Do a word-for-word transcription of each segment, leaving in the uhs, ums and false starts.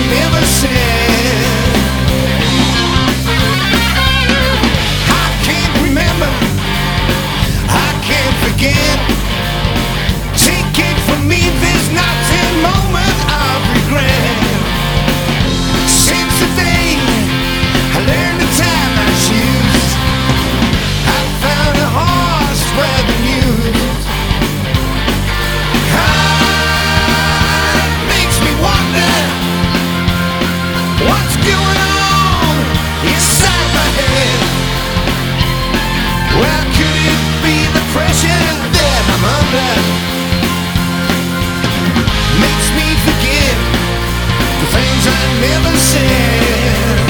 never said. I can't remember, I can't forget. Take it from me, there's not a moment of regret. Since the day I learned to tie my shoes, I found a horse where the news. Ah, it makes me wonder what's going on inside my head. Well, could it be the pressure that I'm under? Makes me forget the things I never said.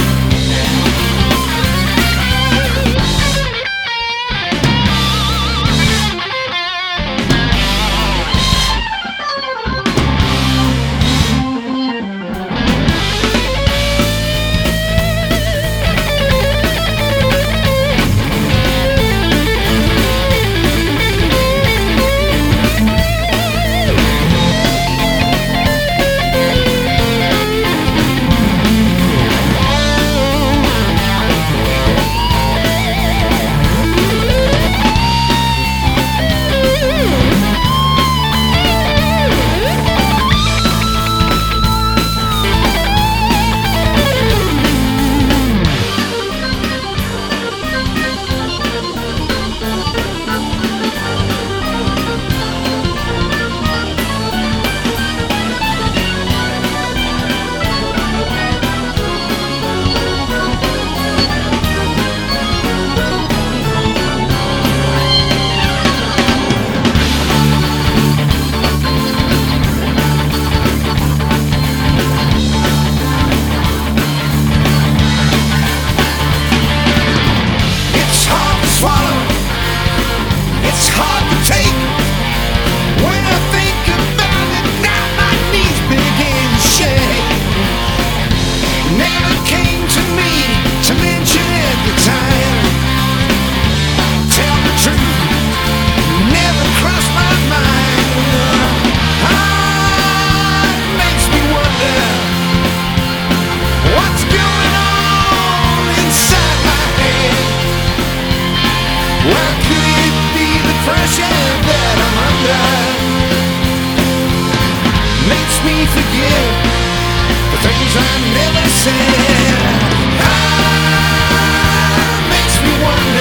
It's hard to take. When I think about it now, my knees begin to shake. Never came to me to mention at the time. Tell the truth, never crossed my mind. Ah, it makes me wonder what's going on inside my head. Where could it be the pressure that I'm under? Makes me forget the things I never said. Ah, makes me wonder